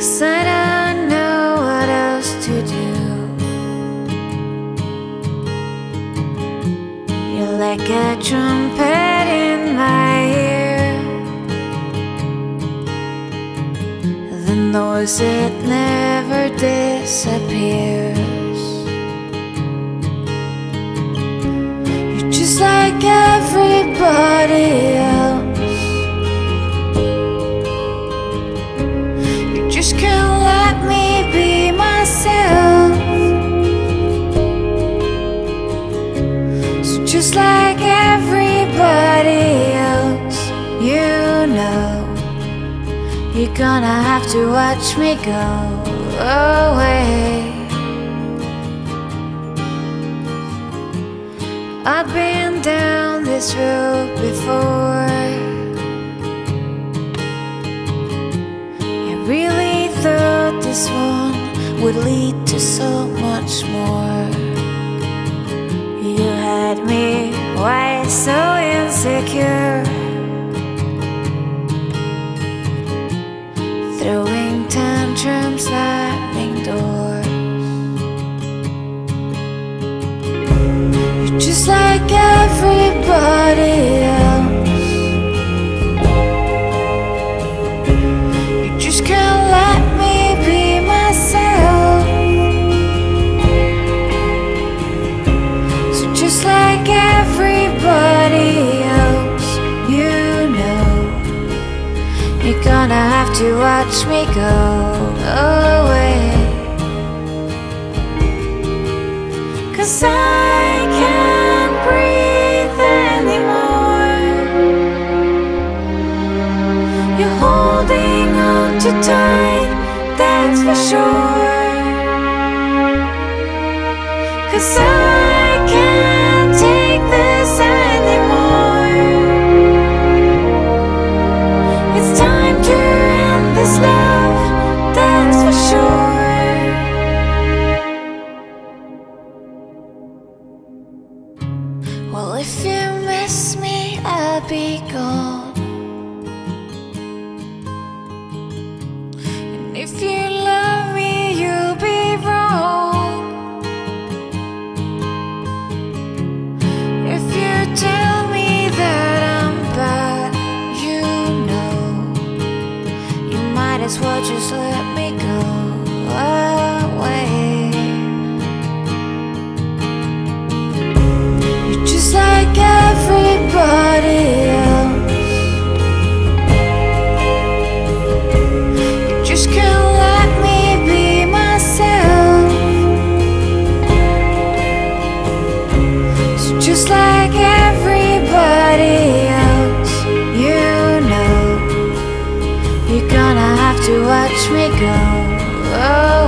'Cause I don't know what else to do. You're like a trumpet in my ear, the noise it never disappears. You're just like everybody else. You just can't let me be myself. So just like everybody else, you know you're gonna have to watch me go away. I've been down this road before. I really thought this one would lead to so much more. You had me, why so insecure? Throwing tantrums, slamming doors. You're just like everybody else. You just can't let me be myself. So just like everybody else, you know you're gonna have to watch me go away. 'Cause I can't breathe anymore. You're holding on too tight, that's for sure. 'Cause I can't take this anymore. It's time to end this love, that's for sure. Well, if you miss me, I'll be gone. And if you love me, you'll be wrong. If you tell me that I'm bad, you know you might as well just let me go away. You're just like everybody else. You just can't let me be myself. So just like everybody else, you know you're gonna have to watch me go away.